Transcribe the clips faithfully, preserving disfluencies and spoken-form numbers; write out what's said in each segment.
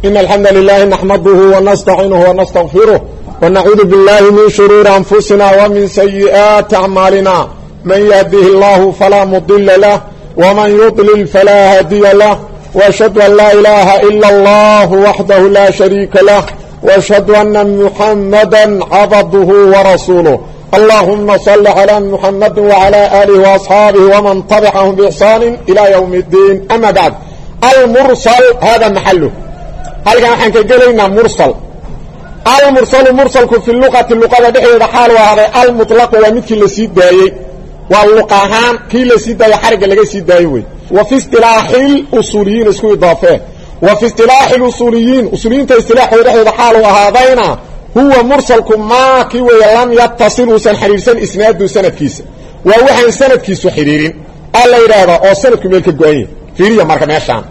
إن الحمد لله نحمده ونستعينه ونستغفره ونعوذ بالله من شرور أنفسنا ومن سيئات أعمالنا من يهده الله فلا مضل له ومن يضلل فلا هادي له وأشهد أن لا إله إلا الله وحده لا شريك له وأشهد أن محمدا عبده ورسوله اللهم صل على محمد وعلى آله وأصحابه ومن تبعهم بإحسان إلى يوم الدين أما بعد المرسل هذا محله هل كان حنك قلنا مرسل المرسل مرسل في اللغة اللغة دحية حال وهذا المطلق ومثل اللي سيد دايي واللقاهان كي اللي سيد دايي حرق اللي سيد دايي وفي اصطلاح الأصوليين اسكو إضافة وفي اصطلاح الأصوليين أصوليين تاستلاح ودحية حال وهذين هو مرسلكم ما كي ولم يتصل سن حريرسن اسناد سند كيس ووحن سند كيس حريرين الله يرادا او سندكم ميل كغوين فيريا marka meeshan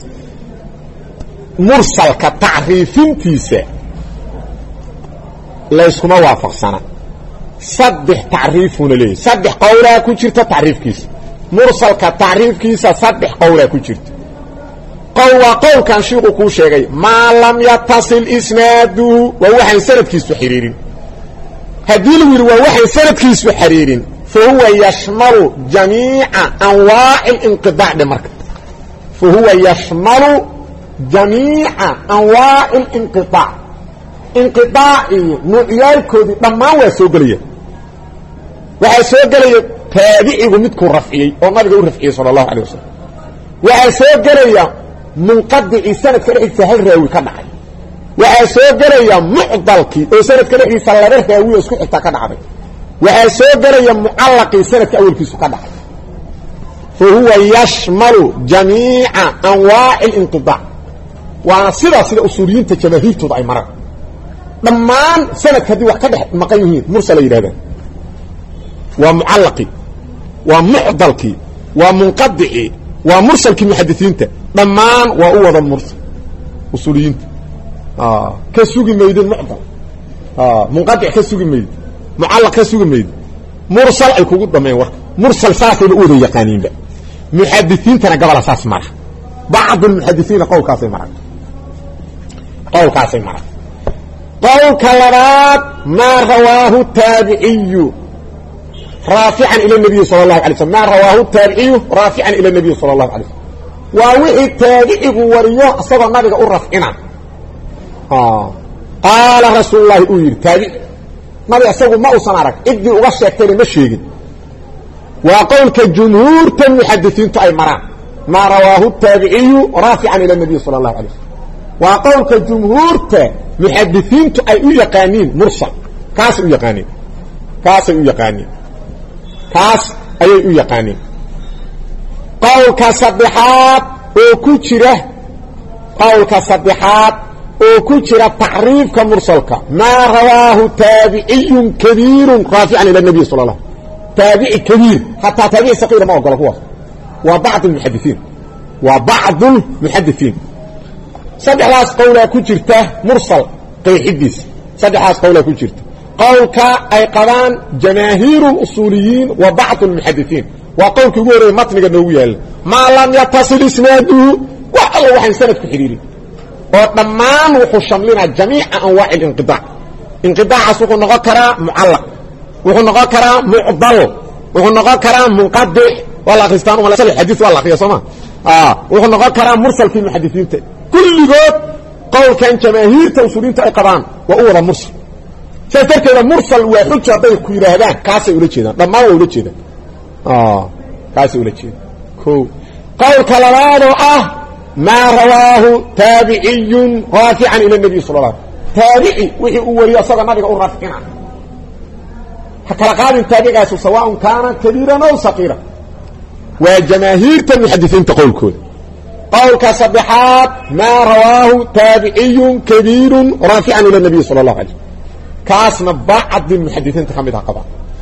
mursalka taariifintiisa la iskuma waafaqsana saddex taariifuna leeyahay saddex qowla ku jirta taariifkiisa mursalka taariifkiisa saddex qowla ku jirta qowwa qowlkan shiiqu ku sheegay ma lam yattasil isnadu wa waxan sanadkiisu xiriirin hadii lagu yiri waa waxan sanadkiisu xiriirin fa huwa yashmalu jami'a anwaa'i al-inqida' marka fa huwa yashmalu jami'a anwaa'i al-inqida' inqida'i nu'yaalkoodi dhamaan waa soo galaya waxa soo galaya tabi'igu midku rafciyay oo nabiga u rafciyay sallallahu alayhi wasallam waxa soo galaya منقدع سنة كرحيسة هل راوي كدعي وحاسو قريا معضلكي او سنة كرحيسة لغير راوي اسكو حتى كدعي وحاسو قريا معلقي سنة كأول كيسو كدعي فهو يشمل جميع انواع الانقضاء وصيرا سيدة اصوليين تجماهير تضعي مرق لمان سنة كدي وكدح مقايهين مرسل إلى ومعلقي ومعضلكي ومنقدعي ومرسل كمحدثين تا ضمان وأوضا المرسل أصوليين آه كسوق الميد المعضل آه منقطع كسوق الميد معلق كسوق الميد مرسل الكوكود ضمان وقت مرسل ساسي الأوضي يقانين بقى محدثين تنا قبل أساس مرح بعض المحدثين قول كاسي مرح قول كاسي مرح قول كالرات ما رواه التابعي رافعا إلى النبي صلى الله عليه وسلم ما رواه التابعي رافعا إلى النبي صلى الله عليه وسلم ووحي التابعي وريوه أصدر النبي أرفعنا آه. قال رسول الله أوير تابعي نبي أصدر ما أصنعك إدي أغشي أكتري مشيقين وقول كالجمهور تم يحدثين تأي مران ما رواه التابعي رافعا إلى النبي صلى الله عليه وسلم وقول كالجمهور تم يحدثين تأي يقانين مرسل كاس يقانين كاس يقانين كاس أي يقانين قولك صدحات او كجره قولك صدحات او كجره تعريف كمرسلك ما رواه تابعي كبير رافعا الى النبي صلى الله عليه وسلم تابعي كبير حتى تابعي صغير ما قال هو وبعض المحدثين وبعض المحدثين صدحات قولك كجرته مرسل قيحديث صدحات قولك كجرته قولك اي قران جماهير الاصوليين وبعض المحدثين وقولك يقول متنك النووية ما لم يتصل اسناده والله وحن سند كحريري وطمان وخشم لنا جميع أنواع الانقضاء انقضاء سوق نغكرا معلق وخو نغكرا معضل وخو نغكرا منقدع والله خستان ولا سلح حديث والله يا سما اه وخو نغكرا مرسل في المحدثين كل قول قول كان جماهير توصلين تأقبان وأولا مرسل سيتركب مرسل وحجة ضيق يرهدان كاسي ولجيدا لما هو ولجيدا آه كاسي ولجيدا كو قول كلامه اه ما رواه تابعي رافعا الى النبي صلى الله عليه وسلم تابعي وحي اولي اصلا النبي او رافعنا حتى قال التابعي سواء كان كبيرا او صغيرا وجماهير المحدثين تقول كل قول كصبحات ما رواه تابعي كبير رافعا الى النبي صلى الله عليه وسلم كاسنا بعض المحدثين تخمدها قضاء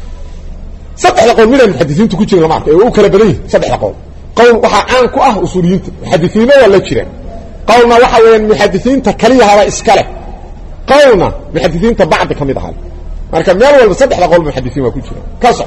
صدح لقول من المحدثين تكوشي لمعك او كلا بليه صدح لقول قول وحا عانكو اه اصوليين محدثين ولا جيران قولنا وحا وين محدثين تكليه على اسكاله قولنا محدثين تبعض كميدها marka meel walba saddex qol muhaddisiin waa ku jira kaso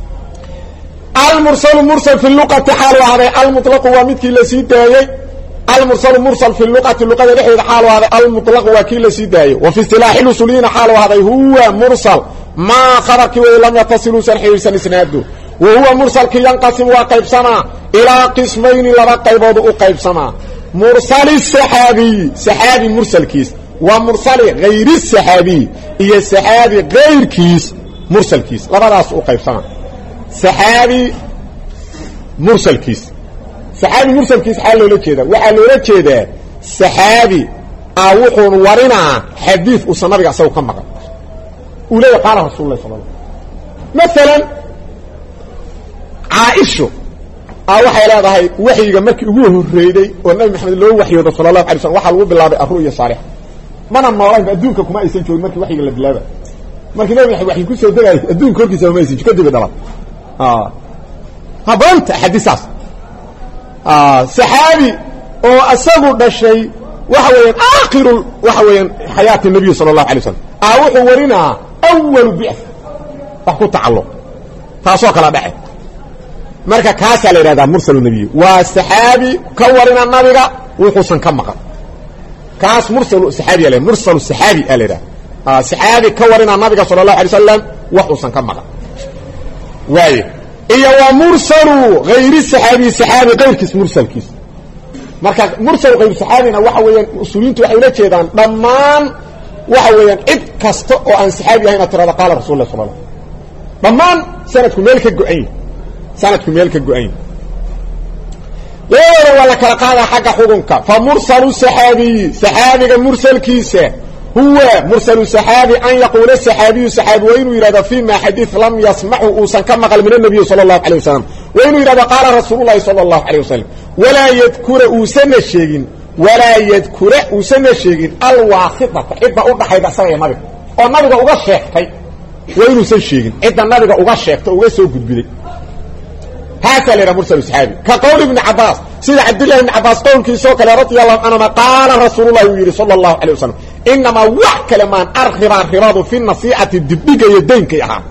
al mursal mursal fi luqati hal wa hada al mutlaq wa midki la sii daayay المرسل مرسل في اللغة اللغة لحيد حال هذا المطلق وكيل سيداي وفي اصطلاح الأصوليين حال هذا هو مرسل ما خبرك ولم يتصلوا سنحير سنسناده وهو مرسل كي ينقسم وقيب سما إلى قسمين لما قيبوض وقيب سما مرسل السحابي سحابي مرسل كيس ومرسل غير السحابي هي السحابي غير كيس مرسل كيس لما راس وقيب سما سحابي مرسل كيس سحابي مرسل كيس حال لولا جيدا waxaa loola jeedaa saxaabi aa wuxuu warinaa xadiis uu sanabiga asagu ka maqan uu leeyahay qaala rasuulullaahi sallallahu alayhi wasallam mesela Aisha aa waxay leedahay waxiga markii ugu horeeyay oo nabi maxamed loo waxyoodo sallallahu alayhi wasallam waxa lagu bilaabay arruya saalix mana noolaan adduunka kuma aysan joogin markii waxiga la bilaabay markii nabi maxamed waxay ku soo dagay adduunka korkiisa ma aysan kadib dhalad ah habanta xadiisaas آه سحابي او اسغو دشي waxa weeyaan aakhirul waxa weeyaan xayaati nabi sallallahu alayhi wasallam aa wuxuu warina awwal bi'th wax ku tacalluq taasoo kala dhacay marka kaas la yiraahdaa mursal nabi waa saxaabi ka warina nabiga wuxuu san ka maqan kaas mursal saxaabi la mursal saxaabi la yiraahdaa ah saxaabi ka warina nabiga sallallahu alayhi wasallam wuxuu san ka maqan waaye iyo waa mursalu غير الصحابي صحابي غير كيس مرسل كيس marka mursal غير صحابينا waxa weeyaan usuulintu waxay la jeedaan dhamaan waxa weeyaan cid kasta oo aan saxaabi ahayn tirada qaal rasuulullah sallallahu alayhi wasallam dhamaan sanadku meel ka go'ay sanadku meel ka go'ay leeyahay wala kala qaada xaqa xukunka fa mursalu saxaabi saxaabiga mursalkiisa هو مرسل الصحابي أن يقول الصحابي صحابي وإنه يراد فيما حديث لم يسمعه أوسن كما قال من النبي صلى الله عليه وسلم وإنه يراد قال رسول الله صلى الله عليه وسلم ولا يذكر أوسن الشيء ولا يذكر أوسن الشيء الواسطة إذا أرد حيث أسرع النبي والنبي أغا الشيخ وإنه سن الشيء إذا النبي أغا الشيخ أغا سوء قد بلي هذا لنا مرسل الصحابي كقول ابن عباس سيد عبد الله بن عباس قول كيسوك رضي الله عنه قال رسول الله صلى الله عليه وسلم إنما وحك لمن أرخب الرباض في النصيحة الدبقة يدينك يا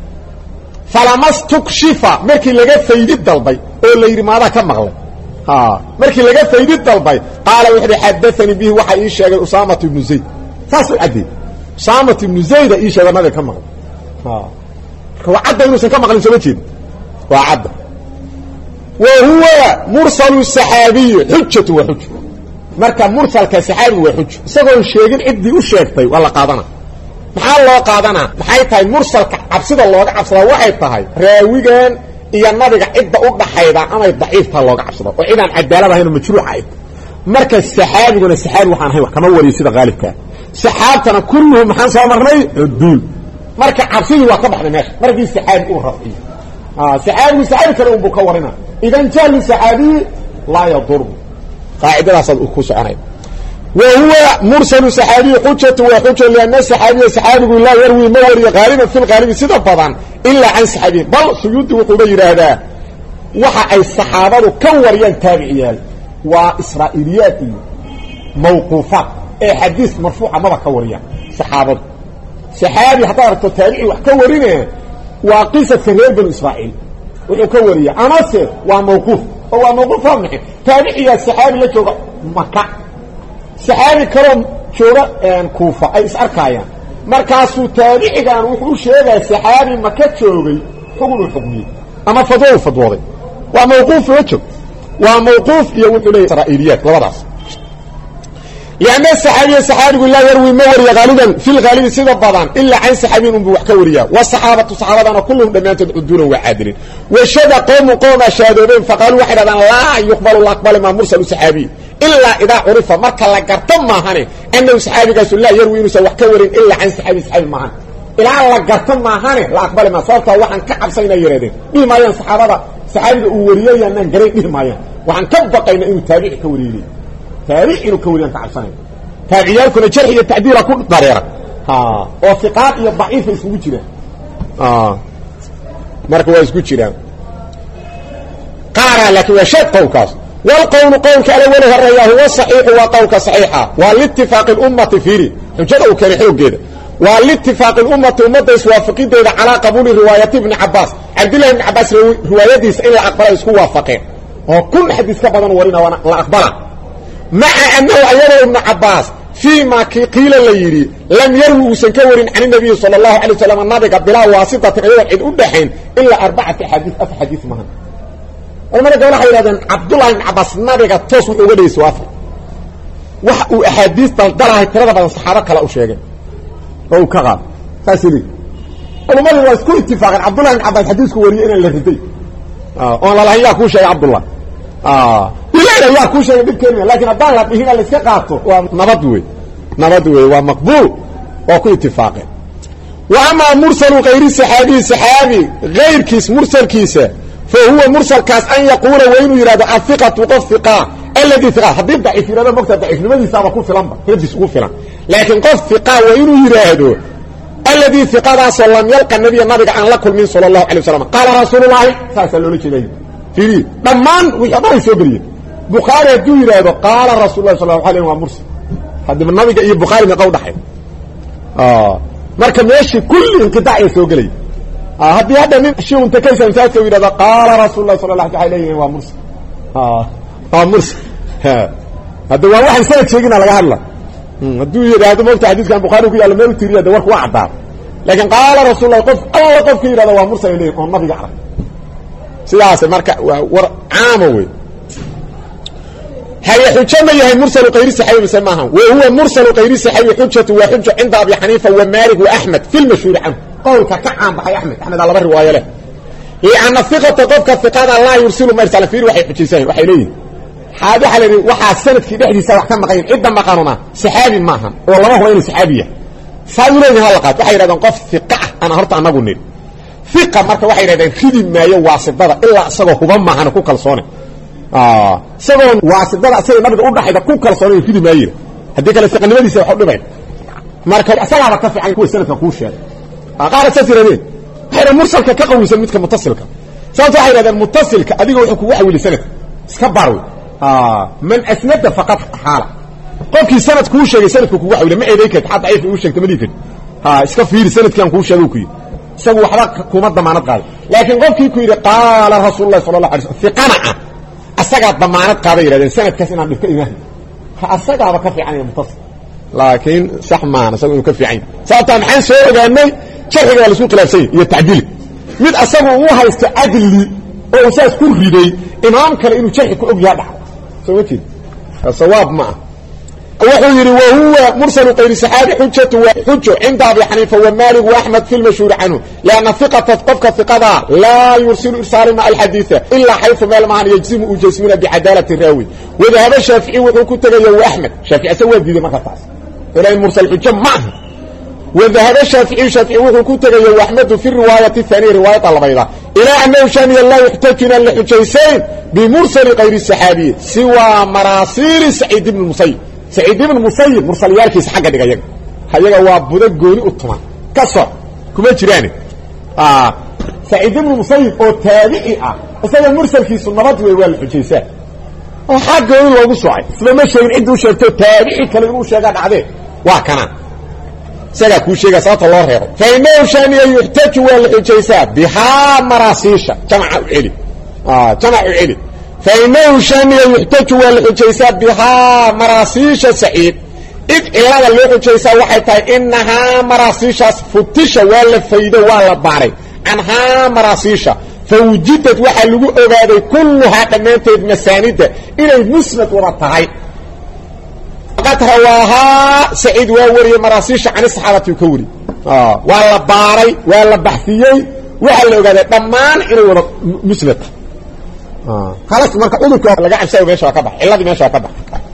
فلما استكشف مركي لقى فيد الدلبي قول لي ماذا كم مغلق ها مركي لقى فيد الدلبي قال وحدي حدثني به وحي إيشاق أسامة بن زيد فاسل عدي أسامة بن زيد إيشاق ماذا كم مغلق ها هو عدى إنه سنكم مغلق سمتين وعدى وهو مرسل السحابي حجة وحجة marka mursalka saxaabi waa xuj isagoo sheegin cidii u sheegtay wala qaadana maxaa loo qaadana maxay tahay mursalka cabsida looga cabsada waxay tahay raawigan iyo nabiga cidda u dhaxayda ama daciifta looga cabsado oo ciidan cadaalad ahayn majruux ay marka saxaabiguna saxaabi waxaan ahay wax kama wariyo sida qaalibka saxaabtana kulluhum maxaan soo marnay duul marka cabsidii waa ka baxday meesha markii saxaabi uu rafiyo ah saxaabi saxaabi kale uu ka warina idan jali saxaabi la yadur قاعدة أصل أكوس عنه وهو مرسل صحابي حجة وحجة لأن الصحابي صحابي لا يروي موري غالبا في الغالب سيدا طبعا إلا عن صحابي بل سيود وقبير هذا وحا أي الصحابة كوريان تابعيان وإسرائيليات موقوفات أي حديث مرفوعة ماذا كوريان صحابة صحابي حطارة التابعي وكورينه وقصة سرير بن إسرائيل وكوريان أناصر وموقوف هو موقوف فهمك تابعي الصحابي اللي جوغا مكة صحابي كرم جوغا كوفة أي إسأركايا مركاسو تابعي كان وحو شيغا صحابي مكة جوغي حقول الحكمية أما فضوه فضوه وموقوف وجه وموقوف يقول لي إسرائيليات وضعص يعني الصحابي الصحابي يقول لا يروي موري غالبا في الغالب سيدة بضان إلا عن صحابين بوحكوريا والصحابة صحابة كلهم دميان تدعون وعادلين وشهد قوم قوم شهدين فقالوا واحدا لا يقبل الله أقبل ما مرسل صحابي إلا إذا عرف مركا لقرتم معهني أنه صحابي قاسوا لا يروي نسا وحكورين إلا عن صحابي صحابي معهن إلا لقرتم معهني لا أقبل ما صارتها وحن كعب سينا يريدين به ما ين صحابة صحابي أوريا ينان قريب به ما ين وحن كبقين إنه تابعي كوريلي تاريخ إنه كوريان تعرفين تابعيالكم الجرح iyo tacdiil ku dareera ha oo fiqaad iyo dhaif isku jira ah marka waa isku jiraan qara laakiin waa shay qowkaas wal qowl qowlka ala wala horeeyaa huwa sahih wa qowlka sahiha wal ittifaq al ummati fiiri hujada uu keenay xoogeeda wal ittifaq al ummati ummadda iswaafaqideeda ala qabul riwaayat ibn abbas abdullah ibn abbas riwaayadiisa in la aqbalo isku waafaqeen oo kun hadis ka badan warina la aqbala maca annahu ayadoo ibnu cabaas fii ma kii qiila la yidhi lam yarwi uusan ka warin can inabiyi sala allahu alay wasalam nabiga bilaa waasitatin ayadoon cid u dhaxayn ilaa arbacati axaadiis afar xadiis mahan culamada gabal waxay yidhahdeen cabdullahi ibn cabaas nabiga toos wuxuu uga dhegeysa afar wax uu axaadiis daldalahay tirada badan saxaabo kale u sheegay oo uu ka qaado saas ili culamadii waa isku itifaaqeen cabdullahi ibn cabaas xadiisku wariyey inaan la riday oon lalahayn yaa kuu sheegay cabdullah bilayna yaa kuu sheegay dhibkeena laakiin haddaan la dhihina la iska qaato waa nabad wey nabad wey waa maqbuul waa ku itifaaqeen wa amaa mursalu kayri saxaabiyi saxaabi kayrkiis mursalkiisa fa huwa mursalkaas an yaquula waa inuu yidhahdo ahiqatu qof hiqaa alladii hiqa haddii daciif yidhahdo mogta daciifnimadiisaaba ku filanba radis ugu filan laakiin qof hiqaa waa inuu yidhaahdo alladii hiqadaasoo lam yalqa nabiya nabiga aan la kulmin sala allahu alay wasalam qaala rasuulullaahi saasaa loola jeeday fiiri dhammaan wixii dhan ay soo geliyeen bukhaari hadduu yidhaahdo qaala rasuulullahi sala allahu alayh waa mursal haddii nabiga iyo bukhaari meeqa u dhaxay marka meeshii kulli inqidaac ay soo gelaya haddii hadda nin shiunta kaysa masaajidka u yidhahdo qaala rasuulullahi sala allah waxay leeyihiin waa mursal waa mursal hadda waa waxaan sanad sheegina laga hadla hadduu yidhaahdo mogta xadiiskan bukhaari ku yaalla meel u tiriya de warku waa caddaa laakiin qaala rasuulullahi qof alla qofka yidhahdo waa mursal ay leeyihin oo nabiga arag sidaas marka waa war caamo wey هي حجة ما هي مرسل غير صحيح مسماها وهو مرسل غير صحيح حجة وحجة عند أبي حنيفة ومالك وأحمد في المشهور عنه قولك كعام بحي أحمد أحمد على بر رواية له لأن الثقة تطبق الثقة الله يرسل مرسل فيه وحي حجة سهل وحي ليه هذا حال وحى السنة في بحدي سواء كان مغير إذا ما قانونا سحابي معها والله ما هو إنه سحابية فاولين هالقات وحي رادان قف ثقة أنا هرت عن أقول ثقة مركة وحي رادان خدم ما يواصل ضرر إلا أصغى هبان معها نكو كالصوني اه سبب واسدada asay nabiga u dhaxayda ku kalsoonay fidi maayir hadii kale saqanimadiisa wax u dhibay marka asalaaba ka fiican ku sanadka ku sheegay qaar sasiradeen xira mursalka ka qawisan midka muttasilka sababta ay raadaan muttasilka adiga wuxuu ku waxwili sanad iska baro ah man asnada faqat hala qofkii sanad ku sheegay sanadku ku waxwili ma eeday ka xad ay u sheegtay madifid ha iska fiiri sanadkan ku sheegay ku isagu waxba kuma damaanad qaad laakiin qofkii ku yiri qaala rasuulullaahi sallallahu alayhi wasallam fiqana asaga damaanad qaada yiraahdeen sanadkaas inaan dhifka iimaan asaga ba ka fiican ee muttasil laakiin sax ma asaga uu ka fiican sababta maxaan soo ogaanay sharciga wala soo khilaafsay iyo tacdiil mid asagu uu haysto adli oo saas ku riday imaam kale inuu sharci ku og yahay soo wajid sawaab ma wuxuu yiri wa huwa mursal qayr sahabi hujjatu wa hujju inda abi hanifa wa malik wa ahmad fi al-mashhur anhu lana thiqata qafka thiqada la yursilu irsal ma al-hadith illa haythu mal ma'an yajzimu ujasmina bi adalati rawi wa dhahaba shafi'i wa ku tagaya wa ahmad shafi'i sawaadiida marka taas ila mursal hujja ma wa dhahaba shafi'i shafi'i wa ku tagaya wa ahmad fi riwayati thani riwayat al-bayda ila annahu shani la yahtajuna li hujjaysain bi mursal qayr sahabi siwa marasil sa'id ibn musayyib سعيد بن مسيب مرسل يالكيس حاجه دغيا hayaga waa buda gooni u tuman kaso kuma jiraan ah سعيد بن مسيب oo taabici ah isaga mursalkiisu nabad way wal xujaysa oo xaga uu loogu socay isla ma sheegin cid uu sheegto taabici kale inuu sheega dhacday waa kana isaga ku sheega sababta loo reebo faynaw shani yuhtaju wal xujaysa biha marasisha jamaa u cili ah jamaa u cili فإنه شان يحتج والحجيسة بها مراسيش سعيد إذ إلا الحجيسة وحيتا إنها مراسيش فتش ولا فايدة ولا باري عنها مراسيش فوجدت وحلقوا أغادي كلها كمانتين مساندة إلى المسند ورطعي قد رواها سعيد ووري مراسيش عن الصحابة يكوري آه. ولا باري ولا بحثيي وحلقوا أغادي طمان إلى مسند اه خلاص marka udurka laga cabsay meesha ka bax illadii meesha ka bax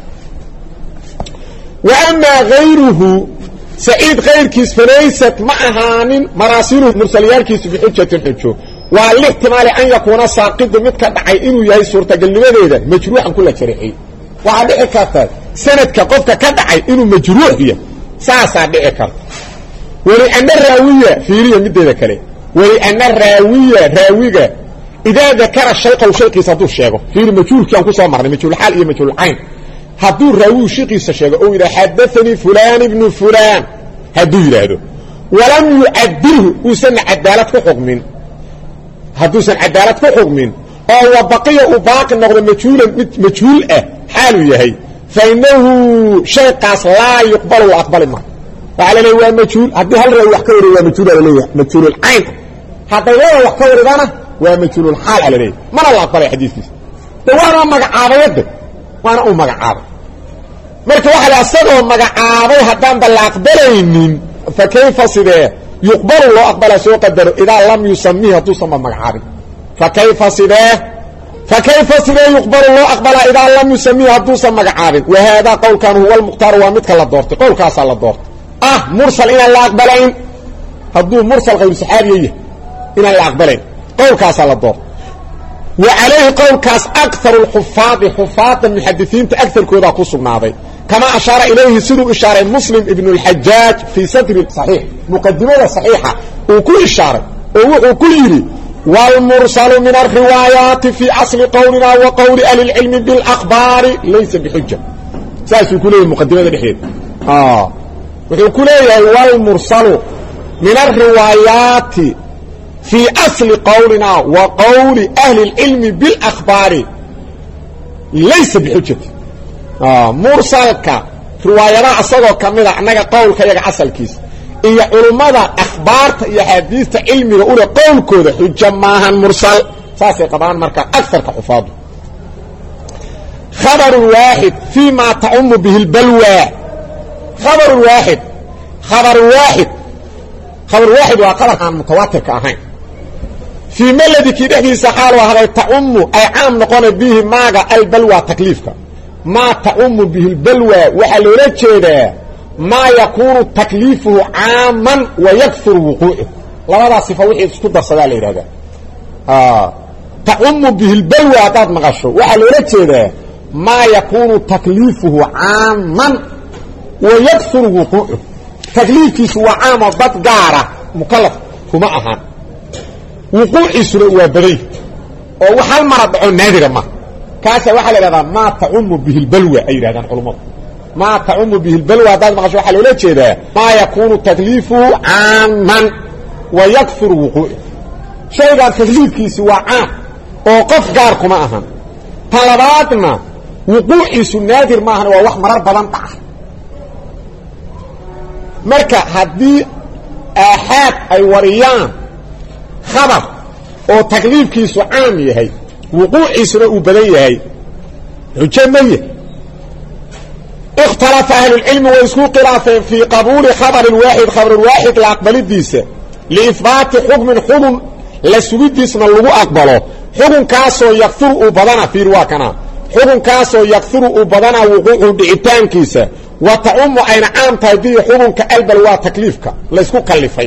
wa amma ghayruhu sa'id ghayrkiis falaysat ma'ahanin marasilu mursaliyalkiis bi hujjati hujjo wa al-ihtimal an yakuna saqid mid ka dhacay inuu yahay suurtagalnimadeeda majruuxan kula jariixay waxa dhici karta sanadka qofka ka dhacay inuu majruux yahay saasa dhici karta wali anna rawiya fiiriya mideeda kale wali anna rawiya rawiga إذا ذكر الشيخ أو شيخ صدور شيخه في المجهول كان كسر مرة مجهول الحال إيه مجهول العين هدور راوي شيخ الشيخ أو إذا حدثني فلان ابن فلان هدور هذا ولم يؤدله وسن عدالة حكم هدور سن عدالة حكم أو بقية وباقي النقل مجهول مجهول أه حاله يهي fainahu shayqaas laa yuqbalu la aqbali ma waxaa la leeyahay waa majhuul haddii hal ray wax ka wari waa majhuul la leeyahay majhuulul cayn hadday laba wax ka waridana waa majhuulul xaal la leeyahay mana la aqbalay xadiiskiisa dawaana magacaabayada waana uu magacaabay marka waxa la asagoo magacaabay haddaan la aqbalaynin fa kayfa sidee yuqbalu loo aqbala soo qadaro idaa lam yusamihi hadduu sama magacaabin fa kayfa sidee fa kayfa sidee yuqbalu loo aqbala idaa lam yusamihi hadduusan magacaabin wa haadaa qowlkan huwa almukhtaar waa midka la doortay qowlkaasaa la doortay ah mursal inaan la aqbalayn hadduu mursal hayru saxaabiya yahay inaan la aqbalayn qowlkaasaa la doortay wa calayhi qowlkaas akharu lxufaadi xufaada muxadisiinta agarkoodaa ku sugnaaday kama ashaara ilayhi siduu ishaaray muslim ibn اlxajaaj fii sadri صaxiix muqadimada صaxiixa uu ku ishaaray oo wuxuu ku yidhi wاlmursalu min alriwaayaati fii asli qowlina wa qowli ahli اlcilmi biاlأkhbaari laysa bixuja saasuu ku leeyahay muqadimada dhexdeeda wuxuu ku leeyahay wاlmursalu min alriwaayaati fii asli qowlina wa qowli ahli اlcilmi biاlأkhbaari laysa bixujati mursalka riwaayadaha asagoo kamida annaga qowlka yaga asalkiisa iyo culummada akhbaarta iyo axaadiista cilmiga ule qowlkooda xujo maahan mursal saasay qabaan marka agarka xufaadu khabaru waaxid fii ma tacumu bihi lbalwa khabaru waaxid khabaru waaxid khabaru waaxid waa qabar aan mutawaatirka ahayn fii maladikii dhexdiisa xaalu ahday tacumu ay caam noqona bihi maaga albalwa takliifka maa tacumu bihi lbalwa waxaa loola jeedaa maa yakuunu takliifuhu caaman wa yakuru wuquucuh labadaas sifa wixii isku darsadaa la yidhahdaa tacumu bihi lbalwa haddaad maqasho waxaa loola jeedaa maa yakuunu takliifuhu caaman wa yakuru wuquucuh takliifkiisu waa caamoo dad gaara mukalaf kuma ahaan wuquuciisuna waa baday oo wax hal mara dhaco naadira ma kaasa waxaa la yidhahdaa maa tacumu bihi lbalwa ay yidhahdaan culummadu maa tacumu bihi lbalwa haddaad maqasho waxaa loola jeedaa maa yakuunu takliifuhu caaman wa yakuru wuquucuh shaygaan takliifkiisi waa caam oo qof gaar kuma ahan ta labaadna wuquuciisu naadir maahan waa wax marar badan dhaca marka haddii aaxaad ay wariyaan khabar oo takliifkiisu caam yahay wuquuciisuna uu badan yahay xujo maye ikhtalafa ahlulcilmi way isku khilaafeen fii qabuuli khabari waaxid khabarulwaaxid la aqbalidiisa liihbaati xukmin xugun la sugidiisna lagu aqbalo xukunkaasoo yakuru uu badana fiir waa kana xukunkaasoo yakuru uu badana wuquucu dhicitaankiisa wa tacumu ayna caam tahay bihi xukunka albal waa takliifka laysku kallifay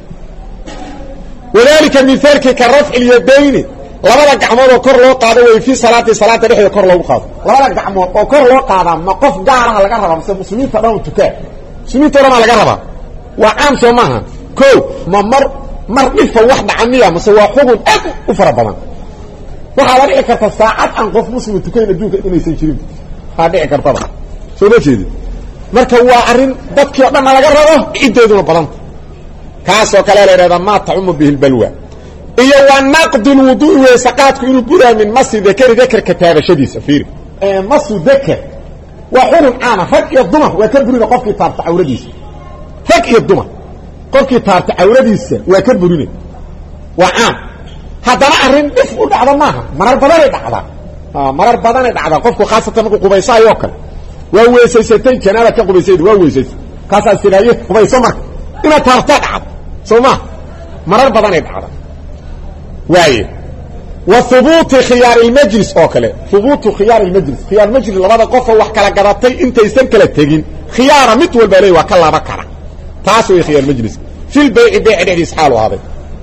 wadalika mihaalkii ka rafci lyadayni labada gacmood oo kor loo qaado way fii salaati salaada dhexdeeda kor loogu qaado labada gacmood oo kor loo qaadaa ma qof gaaraha laga rabaa mise muslimiinta dhan tukaa muslimiinta dhan laga rabaa waa caam soo maaha ko ma mar mar dhifa wax dhaca miya mise waa xugun aad u fara badan waxaa la dhici karta saacad aan qof muslim tukayn adduunka inaysan jirin aa dhici kartaba soo ma jeedi marka waa arrin dadkii o dhanna laga rabo ciddeeduna badanta kaasoo kale la yidhahdaa maa tacumu bihi lbalwa iyo wa naqdi lwuduui weysaqaadku inuu buraa min masi dakari dakerka taabashadiisa fiiri masu daker waa xurun caama rag iyo dumar waa ka burina qofkii taabta cawradiisa rag iyo dumar qofkii taabta cawradiisa waa ka burina waa caam haddana arrin dhif u dhacda maaha marar badanay dhacdaa marar badanay dhacdaa qofku khaasatan markuu qubaysaayoo kale waa weysaysatay janaaba ka qubaysayda waa weysaysay kaasaa siraaye qubayso marka inaad taabtaa dhacdo soo maa marar badanay dhacda waaye wa hubuuti khiyaar ilmajlis oo kale hubuutu khiyaar ilmajlis khiyaar majlis labada qofoo wax kala gadatay intaysan kala tegin khiyaara mid walba leey waa ka laaba kara taas way khiyaar majlis fil bay'i bay'i dhexdiis xaalu ahaaday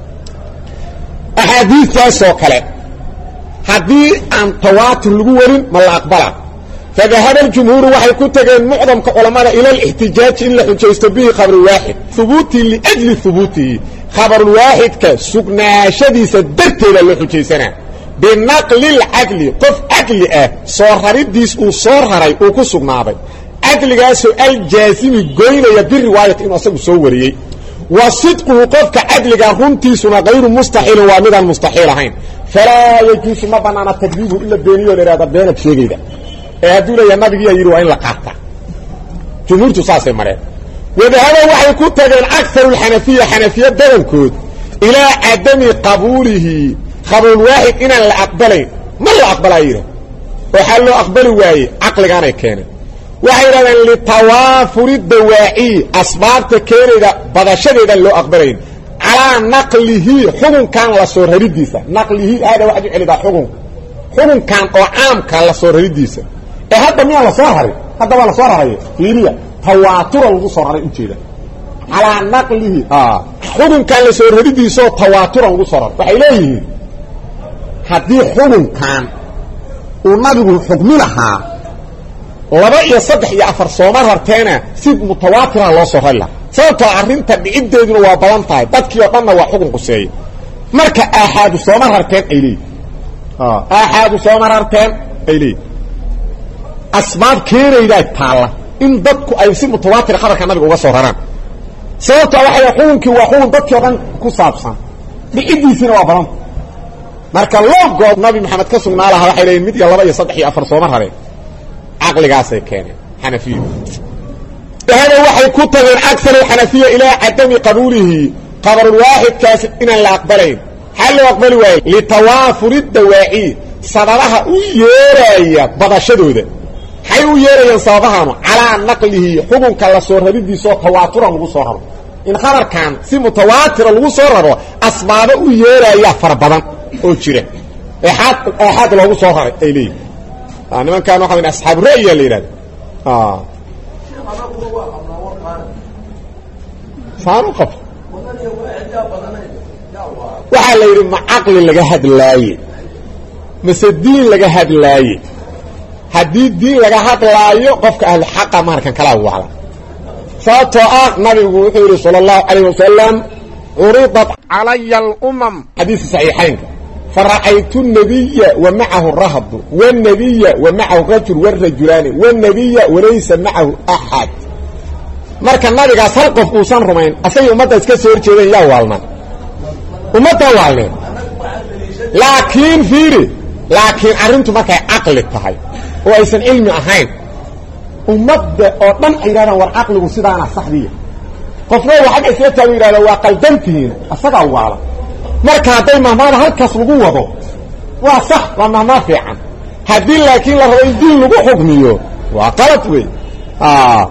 axaadiistaasoo kale haddii aan tawaatur lagu warin ma la aqbala fadahaba aljumhuuru waxay ku tageen mucdamka culammada ila alixtijaaji in la xujaysto bihi khabarulwaaxid hubuutii liajli hubuutihi khabarulwaaxidka sugnaashadiisa darteeda loo xujaysanaa binaqli lcadli qof cadli ah soo raridiis uu soo raray uu ku sugnaaday cadligaasoo aljaasimi goynaya biriwaayati inuu asagu soo wariyey wa sidquhu qofka cadligaa runtiisuna kayru mustaxiilin waa midaan mustaxiil ahayn falaa yajuusu ma banaana takdiibuhu ila beeniyo la ihahda beenad sheegayda ee hadduu leeyahay nabigiiyaa yidhi waa in la qaataa jumhuurtu saasay mareen wadahaba waxay ku tageen akharu lxanafiya xanafiya badankood ilaa cadami qabuulihi qabuul waaxid inaan la aqbalayn ma la aqbalaa yidhah waxaa loo aqbali waaye caqligaanay keeneen waxay yidhahdeen litawaafuri dawaaci asbaabta keenayda badashadeedaan loo aqbalayn calaa naqlihi xukunkan la soo raridiisa naqlihi aada waxaad u celidaa xukunka xukunkan oo caamka la soo raridiisa ee hadda miyaa la soo raray hadda waa la soo raraya fiiriya tawaatura lagu soo raray ujeeda calaa naqlihi xukunkan la soo raridiisaoo tawaatura lagu soo raray waxay leeyihiin haddii xukunkan uu nabigu xukmi lahaa laba iyo saddex iyo afar sooma rarteena si mutawaatira loo soo rari lahaa sababtoo arrinta dhiciddeeduna waa badan tahay dadkii oo dhanna waa xukun quseeya marka aaxaadu sooma rarteen ay leeyihin aaxaadu sooma rarteen ay leeyihin asbaab keenaydaa taalla in dadku ay si mutawaatira khabarka nabiga uga soo raraan sababtoo waxay xukunkii waa xukun dadkii oo dhan ku saabsan dhiciddiisiina waa badanta marka loo goob nabi maxamed ka sugnaa lahaa waxay leeyihin mid iyo laba iyo saddex iyo afar sooma rareen caqligaasay keeneen xanafiyadu hada waxay ku tageen akar xanafiya ilaa cadami qabuulihi qabarulwaaxidkaas inaan la aqbalayn xal loo aqbali waayo litawaafuri dawaaci sababaha u yeeraya badashadooda maxay u yeerayaan sababahanu calaa naqlihi xukunka la soo raridiisaoo tawaaturan lagu soo raro in khabarkan si mutawaatira lagu soo raro asbaabo u yeeraya fara badan oo jira eexaad eexaad loogu soo raray ay leeyihin nimankaan waxa weyn asxaabu ra'yiga la yidhahda saanu qab waxaa la yidhi ma caqli laga hadlaaye mase diin laga hadlaaye haddii diin laga hadlaayo qofka ahlu xaqa markan kalaa wacla sababtoo ah nabigu wuxuu yidhi sala allahu calayh wasalam curidat calaya alumam xadiisi saxiixaynka فرأيت النبي ومعه الرهب والنبي ومعه الرجل والرجلان والنبي وليس معه أحد marka nabigaas hal qof uu san rumayn asay umada iska soo horjeedeen yaa waalna umada waalne laakiin fiiri laakiin arintu markay aqli tahay oo aysan cilmi ahayn umada oo dhan ay yiraahdaan war aqligu sidaana saxdiya qofna waxa ay soo taagi yiraahdaa waa qaldantiin asaga waala marka haday mahmaada halkaas lagu wado waa sax waa mahmaad fiican hadii laakiin la rabo in diin lagu xukmiyo waa qalad weey ah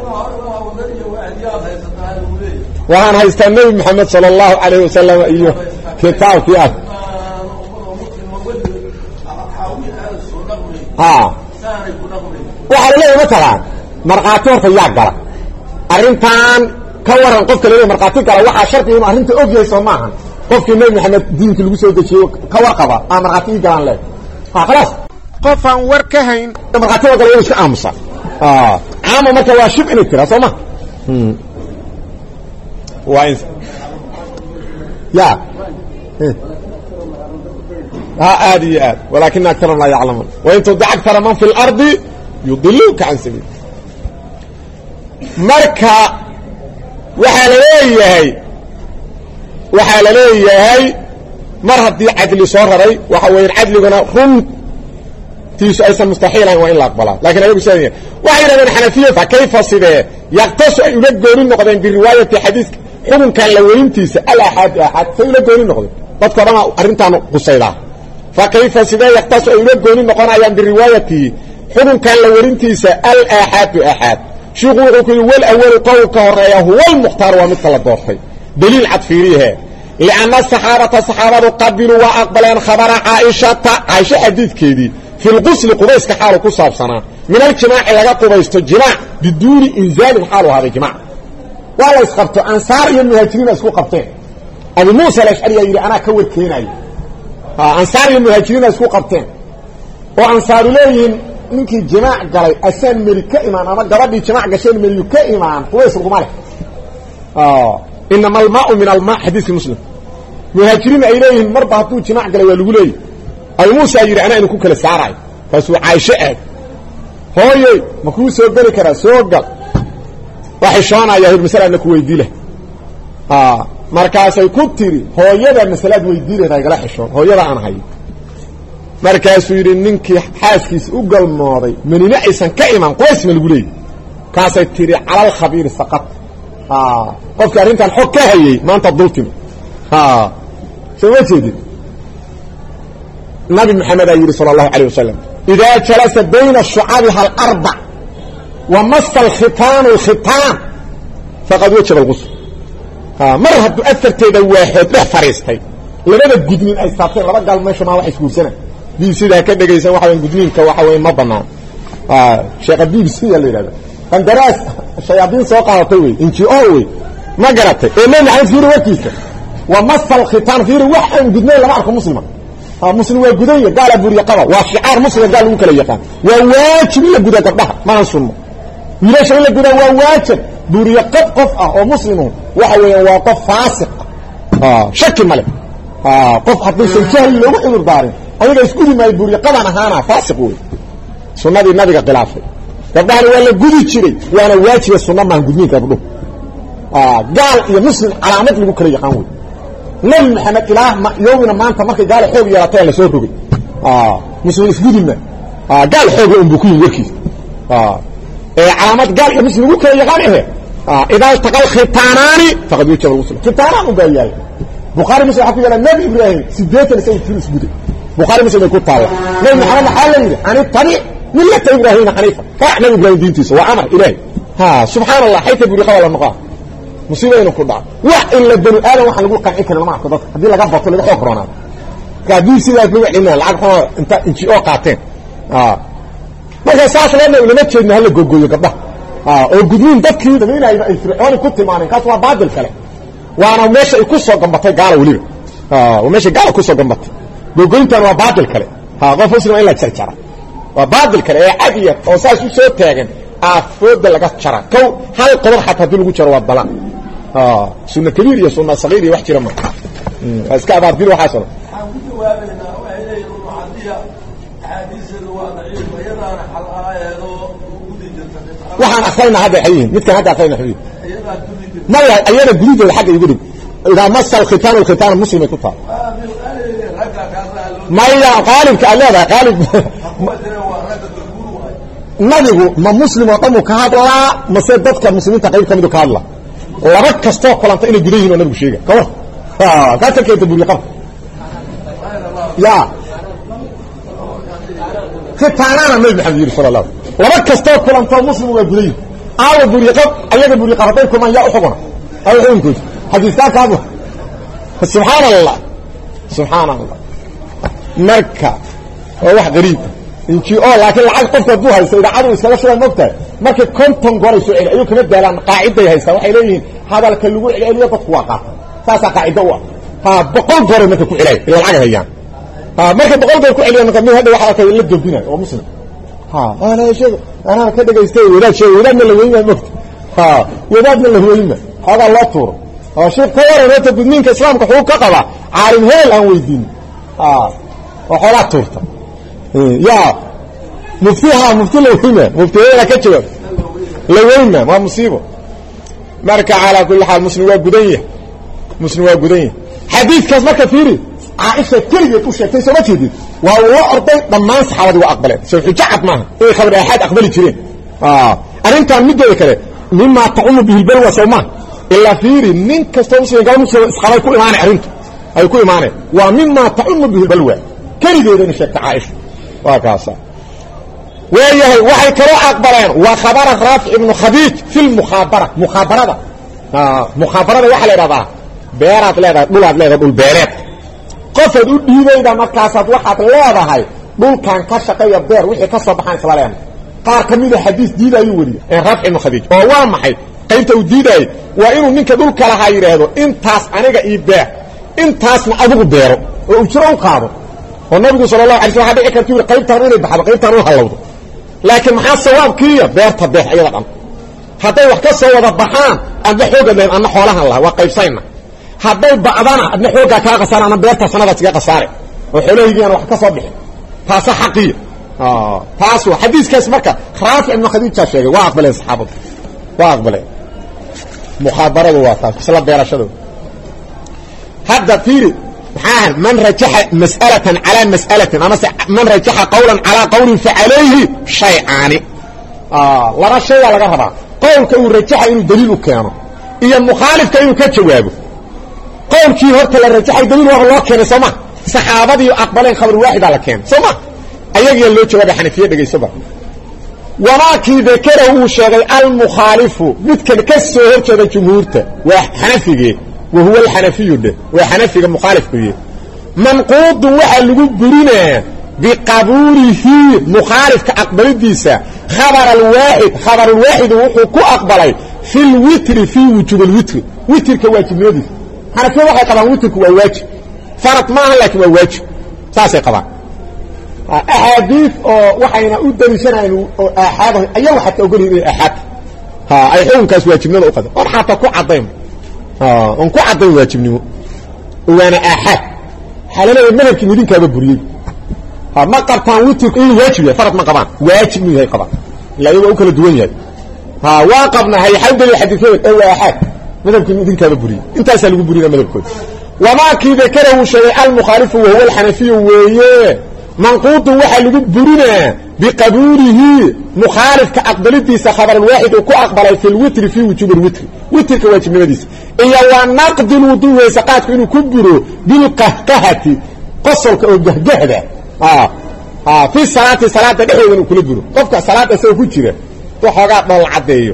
waxaan haystaa nabi maxamed sala allahu calayhi wasalam iyo kitaabkii ah ha waxaa laleeyahay matalaan markhaati horta yaa gala arrintan ka waran qofka laleeyahay markhaati gala waxaa shardi inuu arrinta og yahay soo maahan qofkii nabi maxamed diinka lagu soo dejiyo ka warqaba aa markhaati ii galaan leeg ha khalaas qof aan war ka hayn markhaati waa gala inuu iska aamusa caama marka waa shib inay tiraa soo ma وإنس يا ها آدي آد ولكن أكثر لا يعلمون وإن تدع أكثر من في الأرض يضلوك عن سبيل مركا وحاليه وحاليه مرة دي عدل صهري وحوين عدلنا هم تيس أيضا مستحيلا وإلا أقبلها لكن أيضا سنية وحيدا من حنفية فكيف صده يقتص أن يلقون النقدين برواية حديث حكم كان لوينتيس الأحد أحد فيلقون النقدين تذكرنا أرنتان قصيدا فكيف صده يقتص أن يلقون النقدين برواية حكم كان لوينتيس الأحد أحد شغوه والأول طوق الرأي هو المختار ومثل الضوحي دليل عطفيريها لأن الصحابة الصحابة قبلوا وأقبلوا خبر عائشة عائشة حديث كيدي في الغسل قبيس كحاله كصاب سنة من الجماع إلى قبيس الجماع بدون إنزال حاله هذا الجماع ولا يسقط أنصار المهاجرين أسكو قبطين أبي موسى الأشعري يقول أنا كور كيناي أنصار المهاجرين أسكو قبطين وأنصار ليهم منك الجماع قال أسان ملكة إيمان أما قرب الجماع قشان ملكة إيمان قبيس القمالة آه إنما الماء من الماء حديث مسلم مهاجرين إليهم مرضى هاتوا الجماع قال يقولوا أبي موسى يقول أنا إنكو كلا سعراي فسو عايشة هوي مكو سوق بني كرا سوق قال وحشانا يا هي مسألة أنك ويدي له آه مركز يكون تري هو يدا مسألة ويدي له قال حشان هو يدا أنا هاي markaasuu yidhi ninkii xaaskiisa u galmooday manina aysan ka iman qoys ma lagu leeyay kaasay tiri calal khabiir saqat ah qofkii arrintan xog ka hayay maanta dultimo ah soo jeedin nabi maxamed ayuu sallallahu alayhi wasallam idha jalasa bayna shu'abiha al-arba wa massa al-khitan al-khitan faqad wajaba al-ghusl ha mar hadu afarteeda waaxid dhex fariistay labada gudnin ay saabtay laba gal meesha ma wax isguursana bii sida ka dhageysan waxa weyn gudninka waxa weyn ma banaan ah sheekh bii sida la yiraahdo kan daraas shayaadiin soo qaadatay way inji oo way ma garatay ee ma maxay fiiri waqtiisa wa massa al-khitan fiiri waxan gudnay lama arko muslima ha muslim waa gudaya gaal buriya qaba waa shicaar muslim gaal lagu kala yaqaan waa waajib la gudaa gabdhaha ma sunno wiilasha la gudaa waa waajib buriya qab qof ah oo muslimu waxa weeyaan waa qof faasiq ah shaki male ah qof hadii shan jahl lagu cudur daarin ayaga isku dimaay buriya qaban ahaana faasiq way sunnadii nabiga khilaafay gabdhaha waa la gudi jiray waana waajib sunna ma gudniin gabdho ah gaal iyo muslim calaamad lagu kala yaqaan way nabi maxamed ilaah ma yoomina maanta markay gaal xoog yeelatay la soo rogay ah muslim isgudina ah gaal xoog uu buku warkiis ah ee calaamad gaal iyo muslim ugu kala yaqaan ah ah idaa taqal khitaanani faqad wajaba al-ghusl khitaanan u baayay bukhari muslim waxa ku yala nabi ibrahim sideetan say tir isguday bukhari muslim ku taala nabi maxamed xalayna ani tabi millata ibrahim hanifa ka nabi ibrahim diintiisa waa amar ilaahi ha subhanallah hayta buri qawla naqa musiibada ku dhac wax illa bani aadam waxa lagu qanci karo ma arko dad hadii laga bato laga xoog roonaa kaadii sidaas lagu cilina lacag oo inta inji oo qaateen ah marka saas lama lama jeedna hal gogoyo gabdha ah oo gudniin dadkii inay ay fircoon ku timaaneen kaas waa baadil kale waana meesha ay ku soo gambatay gaal waliba ah oo meesha gaal ku soo gambatay gogoyntan waa baadil kale ha qof muslim ila jarjara waa baadil kale ee cadiya oo saas u soo taagan afooda laga jara kow hal qodob xataa hadii lagu jaro waa balan اه سنه كبير يا سنه صغير يا وحش رمى اسكا بعدين وحسن waxaan akhayna hada xayeen midka hada akhayna xayeen ma ya ayada guriga xaq ay guriga ila masal khitan al khitan muslim ku taa ma ya qalib ka alada qalib nabigu ma muslim oo tamu ka hadla ma se dadka muslimiinta qayb kamid ka hadla laba kasto kulanta inay gudayiin oo nabigu sheega ka war ah ka takeeyo buriya qab ya khitaanana nabi maxamed sallallahu alayhi wasallam laba kasto kulanta muslim waa gudayiin aaw buriya qab ayaga buriya qabatay kuma ya u xuguna ay xunku hadiiska ka hadla subhanallah subhanallah marka waa wax qariib inji oo laakiin lacag qofka duu haysto idaacadu iskaga soo noqtay marka konton goray soo celiyo kama daalan qaaciday haysta waxay leeyihiin hadalka lagu celiyo dadku waa qaata saasa qaacida waa ha boqol goray marka ku celiyo ila lacag hayaan ha marka boqol goray ku celiyo marka mid hada waxa ay la doobinay oo muslim ha ana sheeg ana ka dhageystay wadaad sheeg wadaadna la weeyay mafti ha wadaadna la weeyay hada la tuuro oo sheeg ka wareeyay gudniinka islaamka wuxuu ka qaba caalim heel aan weydiin ha waxa la tuurta يا مفتيها مفتي لويمة مفتيها كتشوف لويمة ما مصيبة مركع على كل حال مسلم وقدية مسلم وقدية حديث كاس مركع فيري عائشة كلية توشي كيسا ما تهدي وهو أرضي ضمان صحابة وأقبلت سوف جعت معها إيه خبر أحد أقبلت شرين آه أرنت عن مدى كده مما تعوم به البلوى سوما إلا فيري من كاستوسي يقوم صحابة يكون إماني أرنت أو يكون إماني ومما تعوم به البلوى كلية إذن الشيخ عائشة وكاسا وهي وحي كرو أقبلين وخبر رافع ابن خديج في المخابرة مخابرة آه مخابرة وحي لرضا بيرات لرضا دولاد لرضا دول بيرات قفد ديبا إذا مكاسات وحات لرضا هاي دول كان كشقية بير وحي كصبحان سلالين قار كميدة حديث ديدا يولي رافع ابن خديج وهو محي قيمته ديدا وإنه منك دول كالهاي رهدو انتاس أنيقا إيباه انتاس نعبق بيرو وإبشروا قادو والنبي صلى الله عليه وسلم هذا كتير قيب تارون بحب قيب تارون هلوض لكن محا الصواب كيه بير تبيح أيضا هذا وحكا الصواب الضحان أن حوقا لهم أن حولها الله وقيب صينا هذا بعضنا أن حوقا كاقصار أن بير تصنبت كاقصاري وحوله يجينا وحكا صبح تاسا حقية آه تاسو حديث كاس مركة خرافع إنه خديث شاشيغي واقبلين صحابه واقبلين مخابرة وواقع صلى بير شدو هذا فيري من رجح مسألة على مسألة أما من رجح قولا على قول فعليه شيئان آه لرى الشيء على قهرة قول كأنه رجح إنه دليل كانه إيا المخالف كأنه كجوابه قول كي هرت للرجح دليل وهو الله كان سمع صحابتي أقبلين خبر واحد على كان سمع أيجي اللي جواب حنفية دقي سبع وما كي ذكره شيء المخالف مثل كسر هرت الجمهورته وحنفيه وهو الحنفي ده وحنفي المخالف كيه منقوض وحل برنا بقبوله مخالف كأقبل ديسا خبر الواحد خبر الواحد وحكو أقبله في الوتر في وجوب الوتر وتر كواجب نودي حنفي واحد طبعا وتر كواجب فرط ما هلك كواجب ساسي قبعا أحاديث وحينا أدني سنة أحاد أيوه حتى أقول أحاد ها أي حون كاس واجب نودي أقدر ورحاتا كو عضيم اه ان ku caday waajibnimo waana ahad xalana madhabki midinka ba buriyay ha ma qabtaan witirku in waajib yahay farad ma qabaan waajib ma yahay qabaan la iyagu kala duwan yahay ha waa qabna hay xawdal xadiiثeed oo ahad madhabki midinka ba buriyay intaas lagu buriyay madhabkooda wama ki dhakarahu shay al mukhalif wa huwa al hanafi wa منقوط waxa lagu burina biqabulihi mukhalif ka aqbaladiisa khabar waahid oo ku aqbalay fil witr fi wujub al witr witr ka waajibnimadiisa iyo waa naqd al wudu wa saqaadku inuu ku buro bil qahqahati qasalka oo gahgahda ah ah fi salaati salaada dhexdeeda inuu kula buro qofka salaada soo ku jira to xogaa dhol cadeeyo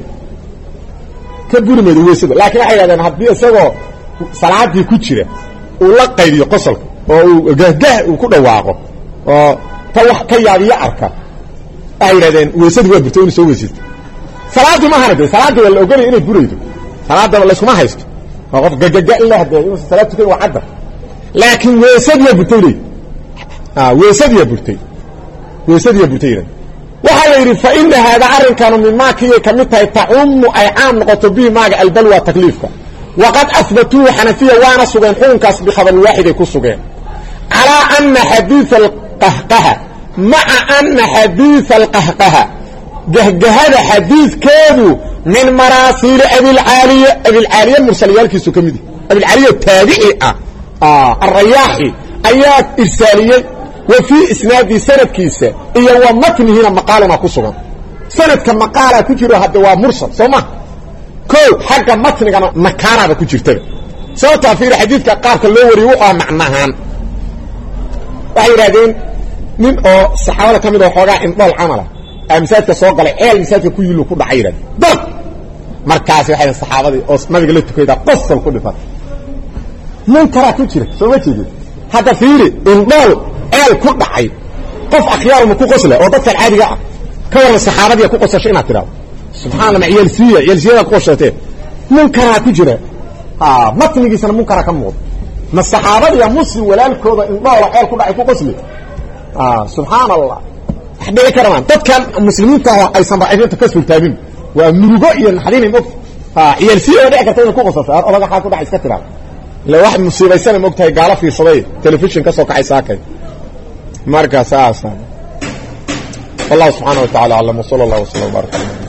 ka burmada weesada laakiin waxa yiraahdaan hadii isagoo salaadii ku jira uu la qaybiyo qasalka oo gahgah uu ku dhawaaqo oo tawax ka yaadiya arka ay yiraahdeen weesadu waa burtay inuu soo weesito salaadu ma harade salaadu wala ogolay inay buraydo salaada la isma haysto qof gagaga ilaa hadee inuu salaatu ka wacada laakiin weesadu waa burtay ah weesadu waa burtay weesadu waa burtay waxa la yiri fa inna hada arrinkan mimma kiya kamitahay ta'ummu ay aam noqoto bi maaga albalwa taklifka waqad athbatu hanafiya waana sugan xunkaas bi khabar waahid ay ku sugan على أن حديث القهقه مع أن حديث القهقه جهجه حديث كادو من مراسيل أبي العالية أبي العالية المرسلية كيسو كمدي أبي العالية التابعية آه الرياحي آيات إرسالية وفي إسناد سند كيسة إيا ومتن هنا مقالة ما كسوغا سند كمقالة كجيرو هدوا مرسل سوما كو حق متن مكارة كجيرتها سوى تفسير حديث كقارك اللوري وقع معناها waxay yiraahdeen nin oo saxaabada kamid ah xoogaa indhool camala amsaadka soo galay ee amsaadka ku yilu ku dhacay yiraahdo dad markaas waxay saxaabadii oo nabiga la tukayda qosol ku dhifat nin kara ku jira soo ma jeedin hada fiiri indhool eel ku dhacay qof akhyaar ma ku qosla oo dadka caadiga ah ka waran saxaabadii ku qosashay inaad tiraado subxaana ma yelsiya yelsiya ku qoshatay nin kara ku jira ha matnigiisana mun kara ka muuqdo ما الصحابة يا مسلم ولا الكوبا إن الله وحيال كل عيكو قسمي آه سبحان الله حبيبي كرمان تذكر المسلمين كانوا أي صنبعين تكسبوا التابين ومرقائيا حالين المكت آه يلسيه ودعك تابين كو قصص أولا حال كل عيس كترا لو واحد مصيبة يسان المكتها قال في صبي تلفزيون كسوك عيساكي ماركا ساسا والله سبحانه وتعالى علم وصلى الله وسلم وبارك